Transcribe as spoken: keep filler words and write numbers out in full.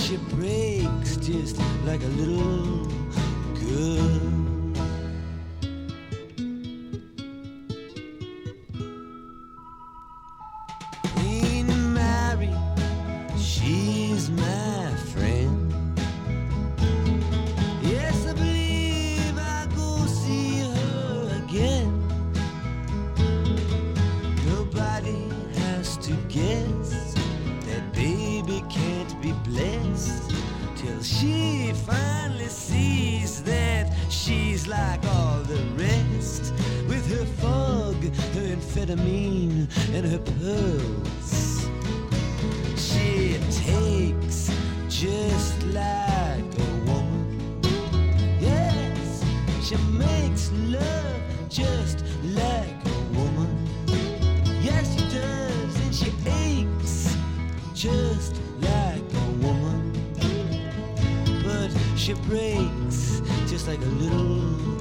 she breaks just like a little girl. Ain't married, she's my friend. Yes, I believe I'll go see her again. Nobody has to guess that baby can't be blessed till she finally sees that she's like all the rest, with her fog, her amphetamine, and her pearls. She takes just like a woman. Yes, she makes love just like a woman. Yes, she does, and she aches just like a woman. But she breaks just like a little